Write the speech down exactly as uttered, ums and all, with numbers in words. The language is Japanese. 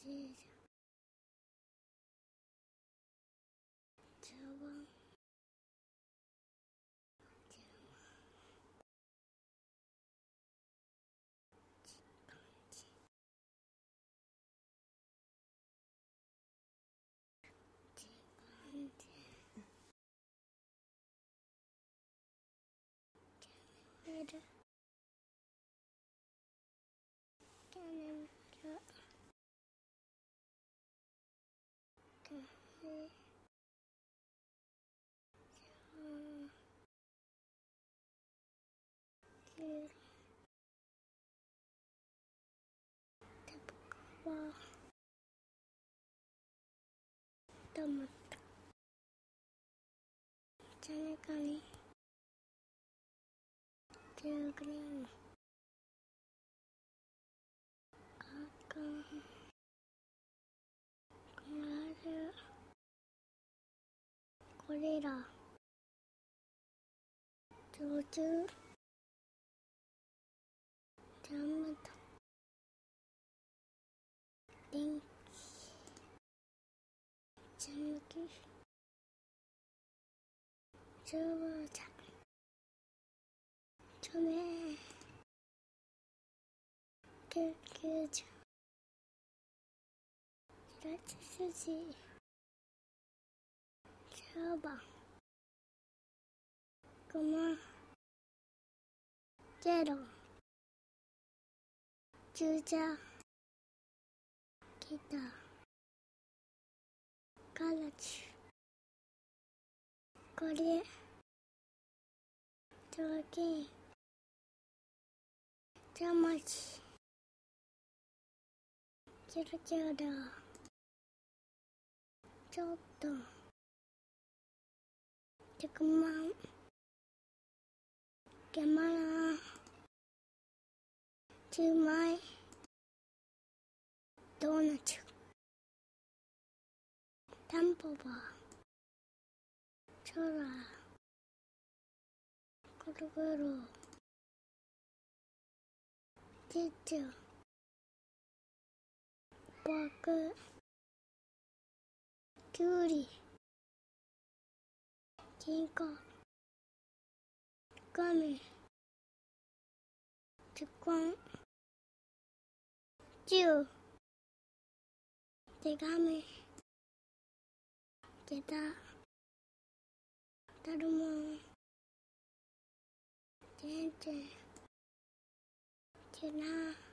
じじゃ茶碗茶碗茶める茶める茶めじたぶかわと思った茶ねかにジューグリーン赤コラルゴリラ上手ジャムだ電気茶抜き茶葉茶茶め救急車白血筋茶葉ごまゼロ注射ギターガラチこれ雑巾茶まちチルチルちょっとひゃくまんギャマラじゅうまいドーナツタンポポ空ぐるぐるちっちゃバクキュウリキンコガメチコンチュウ手紙ゲタダルモンチェンチェンチェナ